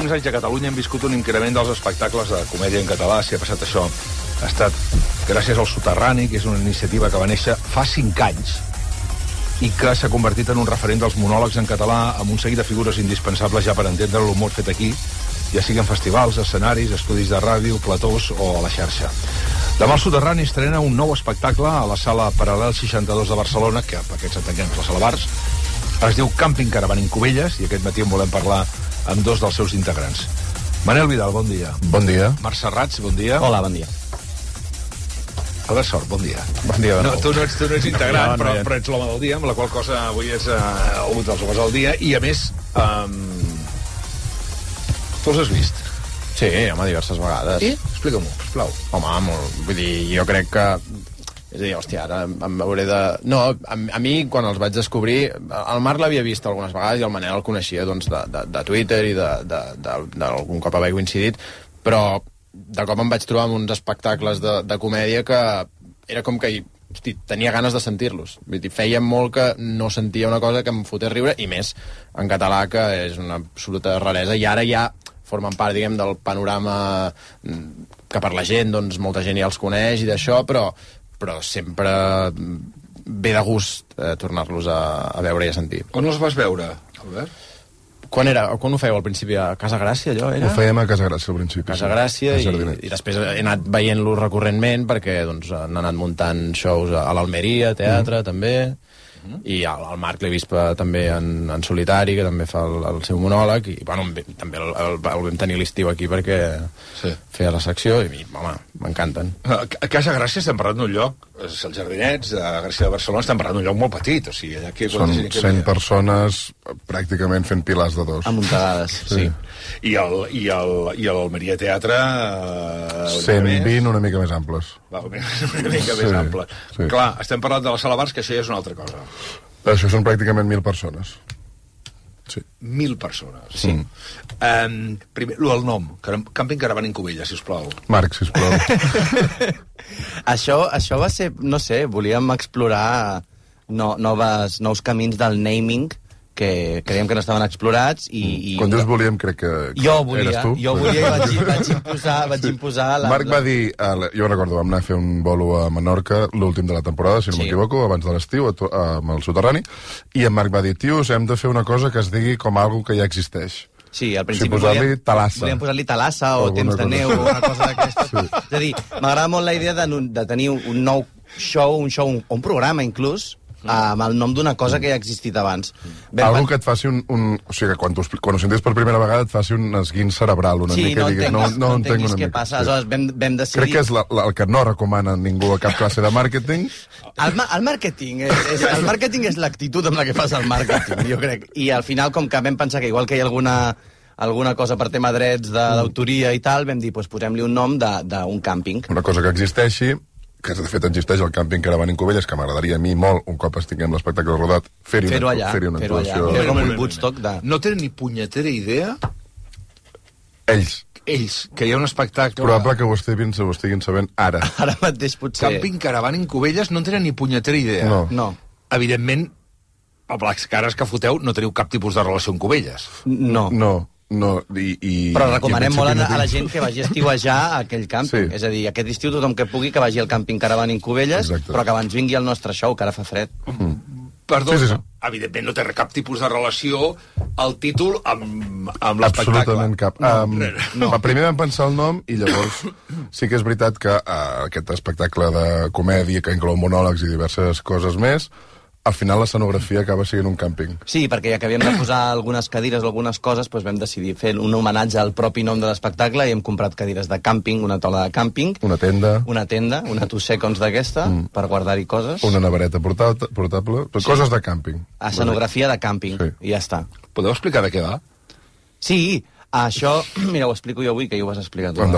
últims anys a Catalunya hem viscut un increment dels espectacles de comèdia en català. Si ha passat això, ha estat gràcies al Soterrani, que és una iniciativa que va néixer fa 5 anys i que s'ha convertit en un referent dels monòlegs en català, amb un seguit de figures indispensables ja per entendre l'humor fet aquí, ja siguin festivals, escenaris, estudis de ràdio, platós o a la xarxa. Demà el Soterrani estrena un nou espectacle a la sala Paral·lel 62 de Barcelona, que per aquests entenguem és la sala Bars. Es diu Càmping Caravan en Cubelles, i aquest matí en volem parlar amb 2 dels seus integrants. Manel Vidal, bon dia. Bon dia. Marc Serrats, bon dia. Hola, bon dia. Albert Sort, bon dia. Bon dia. No, tu no ets integrant, però ets l'home del dia, amb la qual cosa avui és un dels homes del dia, i a més, tu els has vist? Sí, home, diverses vegades. I? Explica-m'ho, sisplau. Home, molt. Vull dir, jo crec que... És a dir, hòstia, ara em hauré de... No, a mi, quan els vaig descobrir... El Marc l'havia vist algunes vegades i el Manel el coneixia, doncs, de Twitter i d'algun cop haver coincidit, però de cop em vaig trobar amb uns espectacles de comèdia que era com que... Hosti, tenia ganes de sentir-los. Vull dir, feia molt que no sentia una cosa que em fotés riure, i més en català, que és una absoluta raresa, i ara ja formen part, diguem, del panorama que per la gent, doncs, molta gent ja els coneix i d'això, però sempre ve de gust tornar-los a veure i a sentir. On els vas veure, Albert? Quan ho fèieu al principi? A Casa Gràcia, allò era? Ho fèiem a Casa Gràcia al principi. Casa Gràcia, i després he anat veient-lo recurrentment perquè doncs, han anat muntant shows a l'Almeria, teatre, també, i el Marc l'he vist també en solitari, que també fa el seu monòleg, i bueno, també el vam tenir l'estiu aquí perquè feia la secció, i home, m'encanten. A Casa Gràcia estem parlant d'un lloc, els Jardinets, a Gràcia de Barcelona, estem parlant d'un lloc molt petit, o sigui, allà que... Són 100 persones pràcticament fent pilars de 2. Amuntegades, sí. I l'Almeria Teatre... 120 una mica més amples. Va, una mica més ample. Sí. Clar, estem parlant de la sala Bars, que això ja és una altra cosa. Això són pràcticament 1.000 persones. Sí. 1.000 persones. Sí. Primer, el nom. Càmping Caravan en Cubelles, sisplau. Marc, sisplau. Això va ser, no sé, volíem explorar nous camins del naming que creiem que no estaven explorats i quan dius volíem, crec que eres tu. Jo volia i vaig imposar Marc va dir, jo recordo, vam anar a fer un bolo a Menorca l'últim de la temporada, si no m'equivoco, abans de l'estiu, amb el Soterrani, i en Marc va dir, tios, hem de fer una cosa que es digui com algo que ja existeix. Sí, al principi volíem posar-li Talassa o Temps de Neu o una cosa d'aquesta. Sí. És a dir, m'agrada molt la idea de tenir un nou show, un programa inclús, amb el nom d'una cosa que ja ha existit abans. Algo que et faci o sigui, que quan ho sentis per primera vegada et faci un esguint cerebral una mica, i diguis, no entenc què passa. Aleshores vam decidir... Crec que és el que no recomana ningú a cap classe de màrqueting. El màrqueting és l'actitud amb la que fas el màrqueting, jo crec. I al final, com que vam pensar que igual que hi ha alguna cosa per tema drets d'autoria i tal, vam dir, posem-li un nom d'un càmping. Una cosa que existeixi, que de fet existeix el Càmping Caravan en Cubelles, que m'agradaria a mi molt, un cop estiguem l'espectacle rodat, fer-hi una actuació. Fer com un Woodstock de... No tenen ni punyetera idea... Ells, que hi ha un espectacle... Probable que ho estiguin sabent ara. Ara mateix, potser. Càmping Caravan en Cubelles no tenen ni punyetera idea. No. Evidentment, amb les cares que foteu, no teniu cap tipus de relació amb Cubelles. No. Però recomanem molt a la gent que vagi a estiuejar a aquell càmping. Sí. És a dir, aquest estiu tothom que pugui que vagi al Càmping Caravan en Cubelles, però que abans vingui al nostre show, que ara fa fred. Perdó, evidentment no té cap tipus de relació el títol amb l'espectacle. Absolutament cap. Primer vam pensar el nom i llavors sí que és veritat que aquest espectacle de comèdia que inclou monòlegs i diverses coses més, al final l'escenografia acaba sent un càmping. Sí, perquè ja que havíem de posar algunes cadires o algunes coses, doncs vam decidir fer un homenatge al propi nom de l'espectacle i hem comprat cadires de càmping, una taula de càmping, una tenda, una two seconds d'aquesta, per guardar-hi coses. Una nevereta portable, coses de càmping. Escenografia de càmping, i ja està. Podeu explicar de què va? Sí, això, mira, ho explico jo avui, que ja ho vas explicar tu.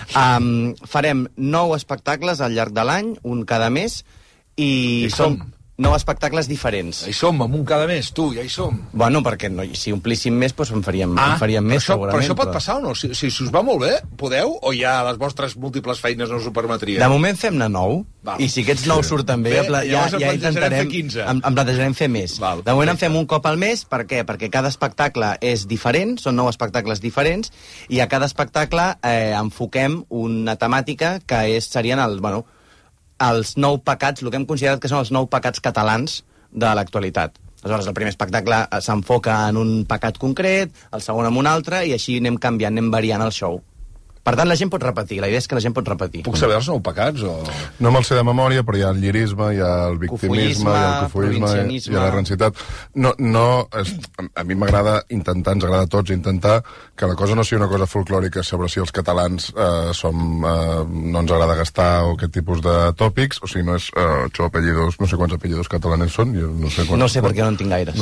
Farem 9 espectacles al llarg de l'any, un cada mes, i 9 espectacles diferents. Ja hi som, amunt cada mes, tu, ja hi som. Bueno, perquè si omplíssim més, doncs en faríem més, segurament. Però això pot passar o no? Si us va molt bé, podeu? O ja les vostres múltiples feines no us ho permetrien? De moment fem-ne 9, i si aquests 9 surten bé, ja intentarem... En plantejarem fer més. De moment en fem un cop al mes, per què? Perquè cada espectacle és diferent, són 9 espectacles diferents, i a cada espectacle enfoquem una temàtica que serien els 9 pecats, el que hem considerat que són els 9 pecats catalans de l'actualitat. Aleshores, el primer espectacle s'enfoca en un pecat concret, el segon en un altre, i així anem canviant, anem variant el show. Per tant, la gent pot repetir, la idea és que la gent pot repetir. Puc saber els 9 pecats? O... No me'l sé de memòria, però hi ha el llirisme, hi ha el victimisme, hi ha el cofoisme, hi ha la rancitat. A mi m'agrada intentar, ens agrada a tots intentar que la cosa no sigui una cosa folclòrica sobre si els catalans no ens agrada gastar o aquest tipus de tòpics, o sigui, no és apellidos, no sé quants apellidos catalanes són, jo no sé quants. No sé perquè no en tinc gaires.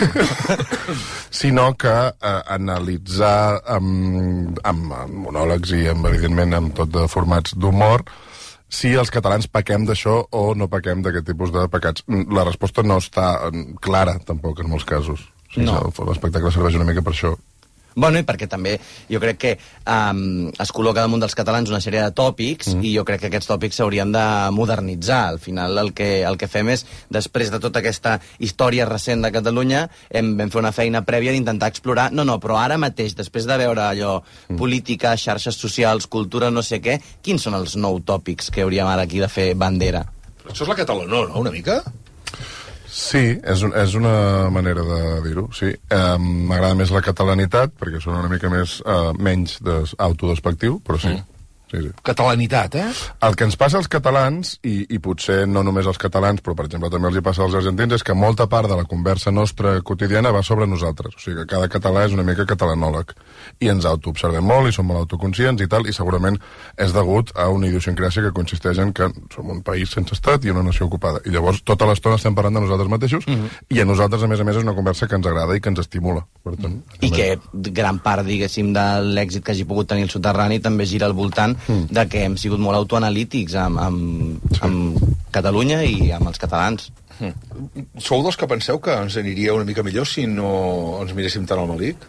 Sinó que analitzar amb monòlegs i, evidentment, amb tot de formats d'humor, si els catalans pequem d'això o no pequem d'aquest tipus de pecats. La resposta no està clara, tampoc, en molts casos. L'espectacle serveix una mica per això. Bueno, i perquè també jo crec que es col·loca damunt dels catalans una sèrie de tòpics i jo crec que aquests tòpics s'haurien de modernitzar. Al final el que fem és, després de tota aquesta història recent de Catalunya, vam fer una feina prèvia d'intentar explorar, però ara mateix, després de veure allò, política, xarxes socials, cultura, no sé què, quins són els 9 tòpics que hauríem ara aquí de fer bandera? Això és la catalanó, no?, una mica? Sí, és una manera de dir-ho, sí. M'agrada més la catalanitat, perquè són una mica menys autodespectiu, però sí. Sí. Catalanitat, El que ens passa als catalans, i potser no només als catalans, però per exemple també els hi passa als argentins, és que molta part de la conversa nostra quotidiana va sobre nosaltres. O sigui que cada català és una mica catalanòleg. I ens autoobservem molt i som molt autoconscients i tal, i segurament és degut a una idiosincràsia que consisteix en que som un país sense estat i una nació ocupada. I llavors tota l'estona estem parlant de nosaltres mateixos, i a nosaltres, a més, és una conversa que ens agrada i que ens estimula. Per tant, I que gran part, diguéssim, de l'èxit que hagi pogut tenir el Soterrani també gira al voltant de que hem sigut molt autoanalítics amb Catalunya i amb els catalans. Sou dels que penseu que ens aniria una mica millor si no ens miréssim tant al malic?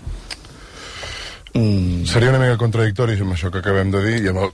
Seria una mica contradictori amb això que acabem de dir i amb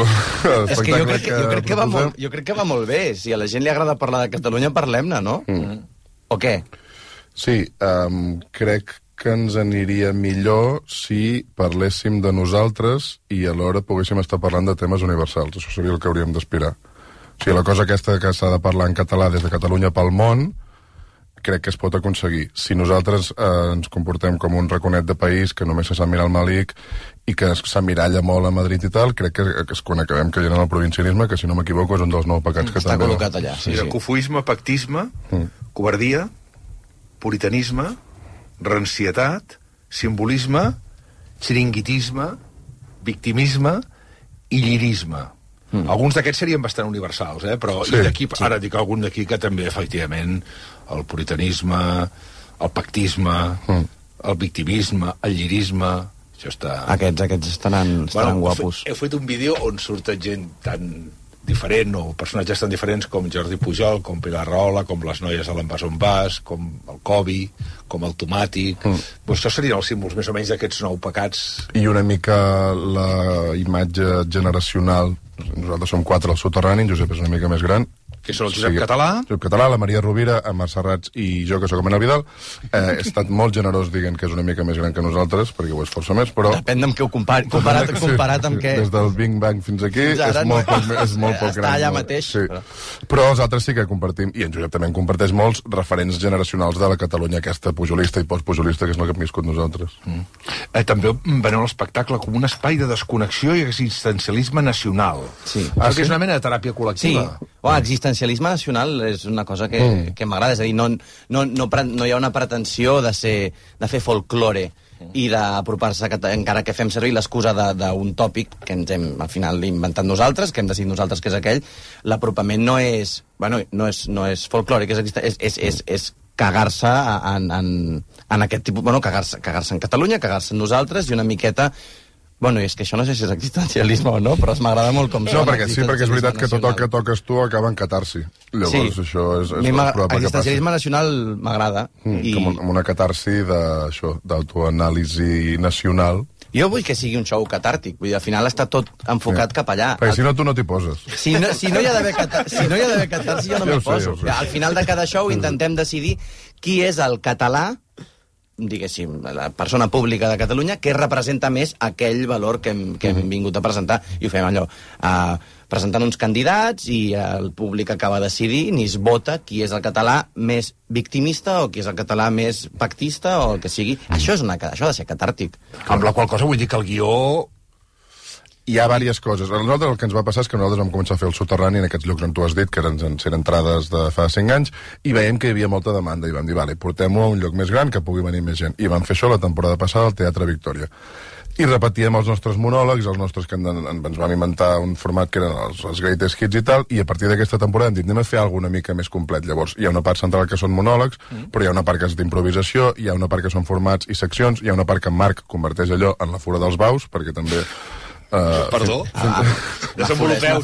és que jo crec que va molt bé. Si a la gent li agrada parlar de Catalunya, parlem-ne, no? O què? Sí, crec que ens aniria millor si parléssim de nosaltres i alhora poguéssim estar parlant de temes universals. Això seria el que hauríem d'aspirar. O sigui, la cosa aquesta que s'ha de parlar en català des de Catalunya pel món, crec que es pot aconseguir. Si nosaltres ens comportem com un raconet de país que només se sap mirar el malic i que s'emmiralla molt a Madrid i tal, crec que és quan acabem caient en el provincianisme, que si no m'equivoco és un dels 9 pecats que està també... col·locat allà. Mira, cofoisme, pactisme, covardia, puritanisme, rancietat, simbolisme, xiringuitisme, victimisme i llirisme. Alguns d'aquests serien bastant universals, però ara dic algun d'aquí que també, efectivament, el puritanisme, el pactisme, el victimisme, el llirisme... Això està... Aquests estaran guapos. Heu fet un vídeo on surten gent tan diferent, o personatges tan diferents com Jordi Pujol, com Pilar Rahola, com les noies de l'Envàs on Vas, com el Kobi, com el Tomàtic... Això serien els símbols més o menys d'aquests 9 pecats. I una mica la imatge generacional. Nosaltres som 4 al Soterrani, en Josep és una mica més gran. Que són el Josep Català. Josep Català, la Maria Rovira, en Marc Serrats i jo, que sóc en Manel Vidal. He estat molt generós dient que és una mica més gran que nosaltres, perquè ho és força més, però... Depèn amb què ho comparat amb què... Des del Big Bang fins aquí és molt poc gran. Està allà mateix. Sí. Però els altres sí que compartim, i en Josep també en comparteix molts, referents generacionals de la Catalunya aquesta pujolista i postpujolista, que és la que hem viscut nosaltres. També veneu l'espectacle com un espai de desconnexió i existencialisme nacional. Sí. Que és una mena de teràpia col·lectiva. Sí. Existencialisme nacional és una cosa que m'agrada. És a dir, no hi ha una pretensió de fer folklore i d'apropar-se, encara que fem servir l'excusa d'un tòpic que ens hem, al final, inventat nosaltres, que hem decidit nosaltres que és aquell. L'apropament no és folklòric, és cagar-se en aquest tipus... Cagar-se en Catalunya, cagar-se en nosaltres i una miqueta Bueno, és que això no sé si és existencialisme o no, però m'agrada molt com No, perquè és veritat que tot el que toques tu acaba en catarsi. Llavors, això és probable que passi. Existencialisme nacional m'agrada. Com una catarsi d'autoanàlisi nacional. Jo vull que sigui un show catàrtic, vull dir, al final està tot enfocat cap allà. Perquè si no, tu no t'hi poses. Si no hi ha d'haver catarsi, jo no m'hi poso. Al final de cada show intentem decidir qui és el català, diguéssim, la persona pública de Catalunya que representa més aquell valor que hem vingut a presentar, i ho fem allò presentant uns candidats i el públic acaba decidint i es vota qui és el català més victimista o qui és el català més pactista o el que sigui. Això ha de ser catàrtic. Amb la qual cosa vull dir que el guió... Hi ha diverses coses. A nosaltres el que ens va passar és que nosaltres vam començar a fer el soterrani en aquests llocs on tu has dit, que eren entrades de fa 5 anys, i veiem que hi havia molta demanda, i vam dir, vale, portem-ho a un lloc més gran que pugui venir més gent. I vam fer això la temporada passada al Teatre Victòria. I repetíem els nostres monòlegs, que ens vam inventar un format que eren els greatest hits i tal, i a partir d'aquesta temporada hem dit, anem a fer alguna mica més complet. Llavors, hi ha una part central que són monòlegs, però hi ha una part que és d'improvisació, hi ha una part que són formats i seccions, hi ha una part que en Marc converteix allò en la fura dels baus, perquè també... Perdó? Desenvolupeu,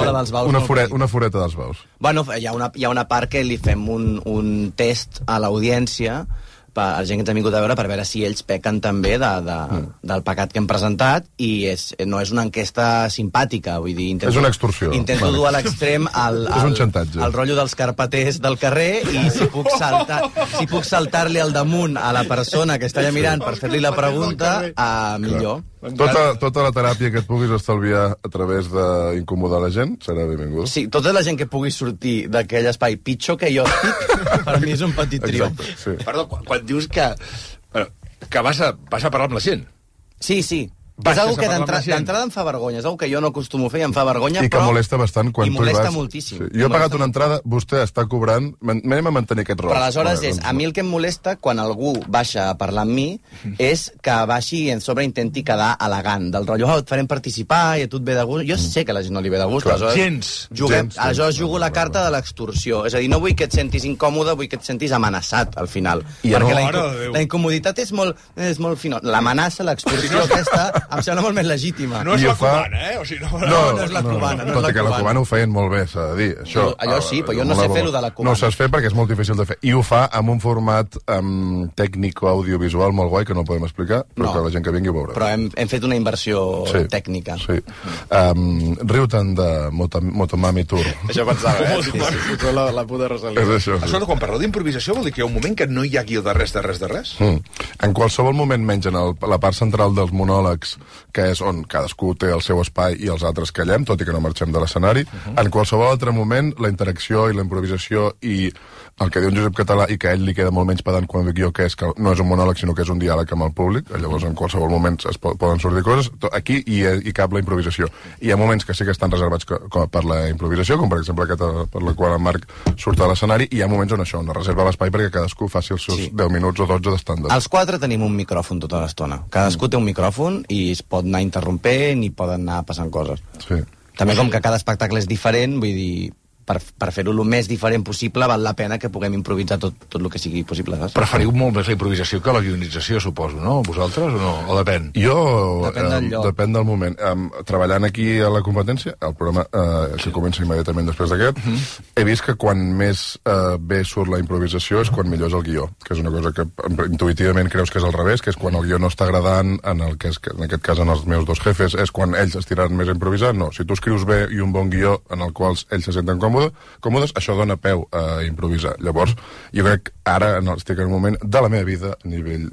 una fureta dels baus. Bueno, hi ha una part que li fem un test a l'audiència, a la gent que ens ha vingut a veure, per veure si ells pequen també del pecat que hem presentat, i no és una enquesta simpàtica, vull dir... És una extorsió. Intento dur a l'extrem el rotllo dels carpeters del carrer, i si puc saltar-li al damunt a la persona que està allà mirant per fer-li la pregunta, millor. Tota la teràpia que et puguis estalviar a través d'incomodar la gent serà benvinguda. Sí, tota la gent que pugui sortir d'aquell espai pitjor que jo estic, per mi és un petit triomf. Sí. Perdó, quan dius que vas a parlar amb la gent. Sí. És una que d'entrada em fa vergonya, és una que jo no acostumo a fer i em fa vergonya, i que molesta bastant quan tu hi vas. I molesta moltíssim. Sí. Jo he pagat una entrada, vostè està cobrant, anem a mantenir aquest rol. Però aleshores a mi el que em molesta quan algú baixa a parlar amb mi és que baixi i en sobre intenti quedar elegant, del rotllo, et farem participar i a tu et ve de gust. Jo sé que a la gent no li ve de gust, aleshores jugo la carta de l'extorsió, és a dir, no vull que et sentis incòmode, vull que et sentis amenaçat al final, perquè la incomoditat és molt fina. L'amenaça, l'extorsió aquesta em sembla molt més legítima. No és la cubana, eh? O sigui, no és la cubana. Tot i que la cubana ho feien molt bé, s'ha de dir. Allò sí, però jo no sé fer-ho de la cubana. No ho saps fer perquè és molt difícil de fer. I ho fa amb un format tècnico-audiovisual molt guai, que no podem explicar, però que la gent que vingui ho veurà. Però hem fet una inversió tècnica. Sí. Riu-te'n de Motomami Tour. Això pensava, eh? La puta Rosalía. És això. Escolta, quan parleu d'improvisació vol dir que hi ha un moment que no hi ha guió de res. En qualsevol moment, menys en la part central dels monòlegs, que és on cadascú té el seu espai i els altres callem, tot i que no marxem de l'escenari. En qualsevol altre moment, la interacció i la improvisació i el que diu en Josep Català, i que a ell li queda molt menys pedant quan dic jo, que és que no és un monòleg, sinó que és un diàleg amb el públic. Llavors, en qualsevol moment poden sortir coses. Aquí hi cap la improvisació. Hi ha moments que sí que estan reservats per la improvisació, com per exemple aquest per la qual en Marc surt a l'escenari, i hi ha moments on això, on es reserva l'espai perquè cadascú faci els seus 10 minuts o 12 d'estàndard. Els 4 tenim un micròfon tota l'estona. Cadascú té un micròfon i es pot anar interrompent i poden anar passant coses. Sí. També com que cada espectacle és diferent, vull dir, per fer-ho el més diferent possible val la pena que puguem improvisar tot el que sigui possible. Saps? Preferiu molt més la improvisació que la guionització, suposo, no? Vosaltres o no? O depèn? Jo, depèn del moment. Treballant aquí a la competència, el programa que comença immediatament després d'aquest, he vist que quan més bé surt la improvisació és quan millor és el guió, que és una cosa que intuïtivament creus que és al revés, que és quan el guió no està agradant, en aquest cas en els meus dos jefes, és quan ells es tiraran més a improvisar. No, si tu escrius bé i un bon guió en el qual ells se senten còmodes, això dona peu a improvisar. Llavors, jo crec que ara estic en un moment de la meva vida a nivell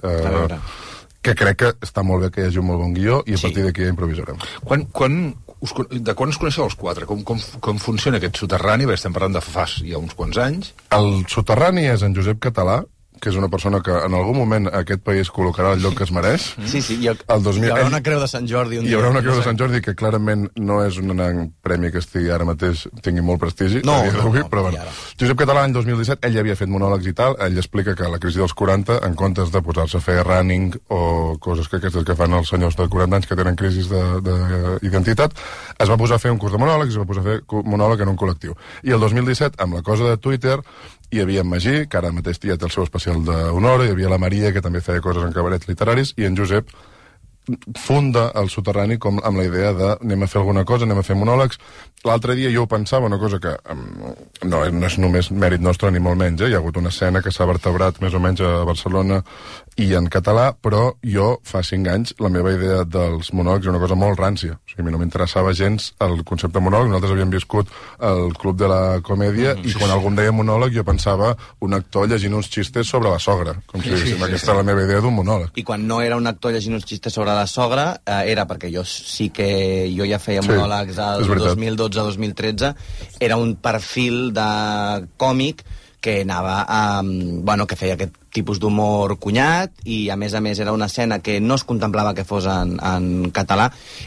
que crec que està molt bé que hi hagi un molt bon guió i a partir d'aquí ja improvisarem. De quan us coneixeu els 4? Com funciona aquest soterrani? Perquè estem parlant de fa ja uns quants anys. El soterrani és en Josep Català, que és una persona que en algun moment aquest país col·locarà el lloc que es mereix. Sí, hi haurà una creu de Sant Jordi un dia. Hi haurà una creu de Sant Jordi que clarament no és un premi que estigui ara mateix tingui molt prestigi. No, però bueno. Josep Català, l'any 2017, ell ja havia fet monòlegs i tal, ell explica que a la crisi dels 40, en comptes de posar-se a fer running o coses que aquestes que fan els senyors de 40 anys que tenen crisis d'identitat, es va posar a fer un curs de monòlegs, es va posar a fer monòleg en un col·lectiu. I el 2017, amb la cosa de Twitter, hi havia en Magí, que ara mateix ja té el seu especial d'honor, hi havia la Maria, que també feia coses en cabarets literaris, i en Josep funda el soterrani com amb la idea de anem a fer alguna cosa, anem a fer monòlegs. L'altre dia jo ho pensava, una cosa que no és només mèrit nostre ni molt menys, hi ha hagut una escena que s'ha vertebrat més o menys a Barcelona i en català, però jo fa 5 anys la meva idea dels monòlegs era una cosa molt rància, o sigui, a mi no m'interessava gens el concepte monòleg. Nosaltres havíem viscut el Club de la Comèdia i quan algú em deia monòleg jo pensava un actor llegint uns xistes sobre la sogra, com si diguéssim, aquesta era la meva idea d'un monòleg. I quan no era un actor llegint uns xistes sobre la sogra, era perquè jo ja feia monòlegs al 2012-2013, era un perfil de còmic que anava que feia aquest tipus d'humor cunyat i a més era una escena que no es contemplava que fos en català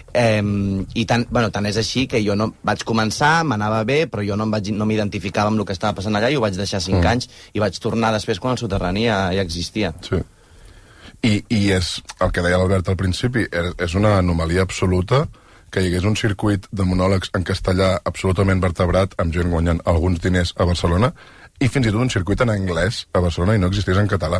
i tant és així que jo no vaig començar, m'anava bé, però jo no m'identificava amb el que estava passant allà i ho vaig deixar 5 anys i vaig tornar després quan el soterrani ja existia. Sí. I és el que deia l'Albert al principi, és una anomalia absoluta que hi hagués un circuit de monòlegs en castellà absolutament vertebrat, amb gent guanyant alguns diners a Barcelona, i fins i tot un circuit en anglès a Barcelona i no existís en català.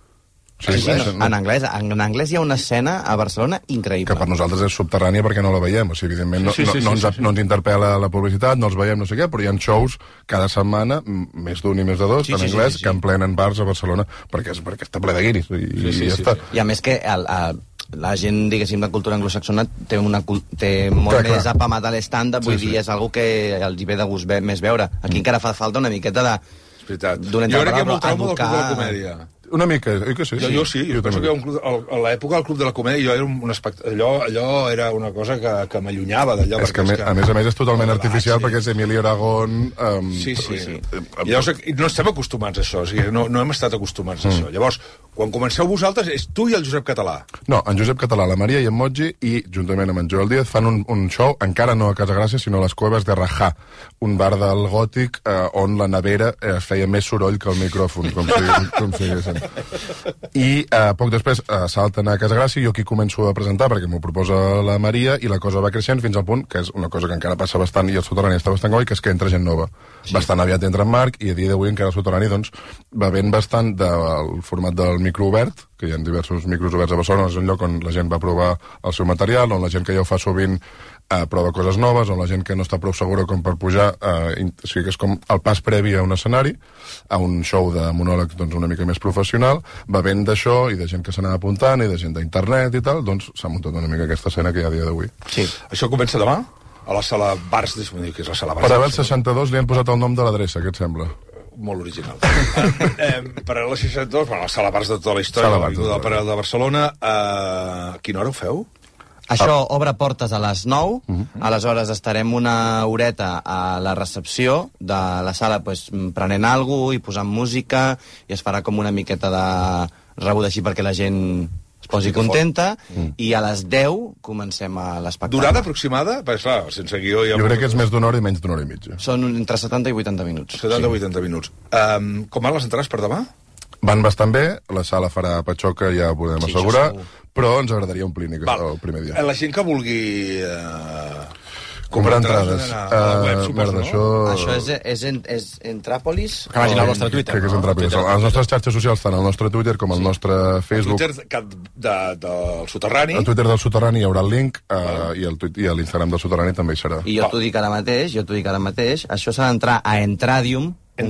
En anglès hi ha una escena a Barcelona increïble. Que per nosaltres és subterrània perquè no la veiem. O sigui, evidentment, no ens interpel·la la publicitat, no els veiem, no sé què, però hi ha shows cada setmana, més d'un i més de dos, en anglès, que emplenen bars a Barcelona perquè està ple de guiris. I ja està. I a més que la gent, diguéssim, de cultura anglosaxona té molt més apamat a l'stand-up, vull dir, és algo que els ve de gust més veure. Aquí encara fa falta una miqueta de... És veritat. Jo crec que hi ha molt trauma del Club de la Comèdia. Una mica, oi que sí? Jo sí, jo penso que a l'època del Club de la Comèdia jo era un espectacle, allò era una cosa que m'allunyava d'allò. És que a més és totalment artificial perquè és Emili Aragón... Sí. I llavors no estem acostumats a això, o sigui, no hem estat acostumats a això. Llavors, quan comenceu vosaltres, és tu i el Josep Català. No, en Josep Català, la Maria i en Moji, i juntament amb en Joel Díaz fan un show, encara no a Casa Gràcia, sinó a les Cueves de Rajá, un bar del Gòtic on la nevera feia més soroll que el micròfon, com si diguéssim. I poc després salten a Casa Gràcia, jo aquí començo a presentar perquè m'ho proposa la Maria i la cosa va creixent fins al punt, que és una cosa que encara passa bastant i el soterrani està bastant goi, que és que entra gent nova. Bastant aviat entra en Marc i a dia d'avui encara el soterrani doncs, va ben bastant del format del micro obert, que hi ha diversos micros oberts a Barcelona, és un lloc on la gent va provar el seu material, on la gent que ja ho fa sovint prova coses noves, on la gent que no està prou segura com per pujar, o sigui que és com el pas previ a un escenari, a un show de monòleg doncs, una mica més professional, va ben d'això i de gent que s'anava apuntant i de gent d'internet i tal, doncs s'ha muntat una mica aquesta escena que hi ha a dia d'avui. Sí. Això comença demà? A la sala Bars, que és la sala Bars. Per haver el 62 li han posat el nom de l'adreça, què et sembla? Molt original. Per a la 62, la sala Bars de tota la història, del Paral de Barcelona, a quina hora ho feu? Això obre portes a les 9, aleshores estarem una horeta a la recepció de la sala prenent alguna cosa i posant música i es farà com una miqueta de rebuda així perquè la gent es posi contenta i a les 10 comencem a l'espectacle. Durada aproximada? Perquè clar, sense guió... Jo crec que és més d'una hora i menys d'una hora i mitja. Són entre 70 i 80 minuts. 70 i 80 minuts. Com van les entrades per demà? Van bastant bé, la sala farà patxoca, ja ho podem assegurar, però ens agradaria omplir el primer dia. La gent que vulgui... comprar entrades. A la web, suposo, no? Això és Entràpolis? Que vagin al vostre Twitter. Crec que és Entràpolis. A les nostres xarxes socials, tant al nostre Twitter com al nostre Facebook. El Twitter del Soterrani. Al Twitter del Soterrani hi haurà el link i a l'Instagram del Soterrani també hi serà. I jo t'ho dic ara mateix, això s'ha d'entrar a Entradium.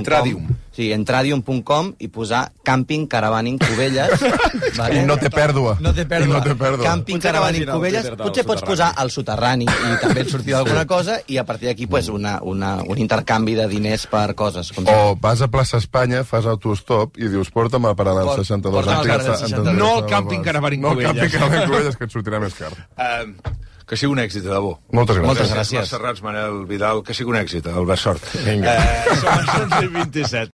Sí, entradium.com i posar Camping Caravaning Cubelles. I no té pèrdua. Camping Caravaning Cubelles. Potser pots posar al soterrani i també et sortirà alguna cosa i a partir d'aquí un intercanvi de diners per coses. O vas a plaça Espanya, fas autostop i dius porta'm a paral·lel 62. No el Camping Caravaning Cubelles. No el Camping Caravaning Cubelles, que et sortirà més car. Que sigui un èxit, de debò. Moltes gràcies. Gràcies. Serrats, Manel Vidal, que sigui un èxit, Albert Sort. Vinga. Som els 11:27.